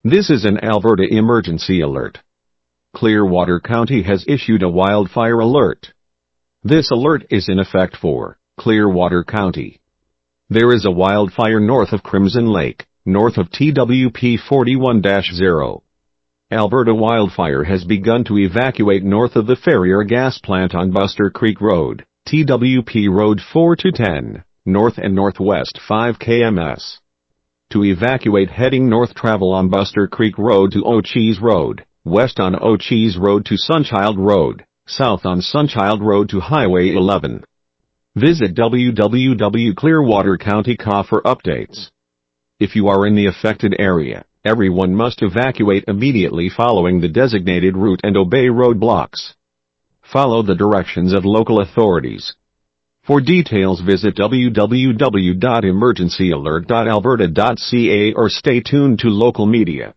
This is an Alberta emergency alert. Clearwater County has issued a wildfire alert. This alert is in effect for Clearwater County. There is a wildfire north of Crimson Lake, north of TWP 41-0. Alberta Wildfire has begun to evacuate north of the Ferrier Gas Plant on Buster Creek Road, TWP Road 4-10, north and northwest 5 kms. To evacuate heading north, travel on Buster Creek Road to O'Cheese Road, west on O'Cheese Road to Sunchild Road, south on Sunchild Road to Highway 11. Visit www.clearwatercounty.ca for updates. If you are in the affected area, everyone must evacuate immediately following the designated route and obey roadblocks. Follow the directions of local authorities. For details, visit www.emergencyalert.alberta.ca or stay tuned to local media.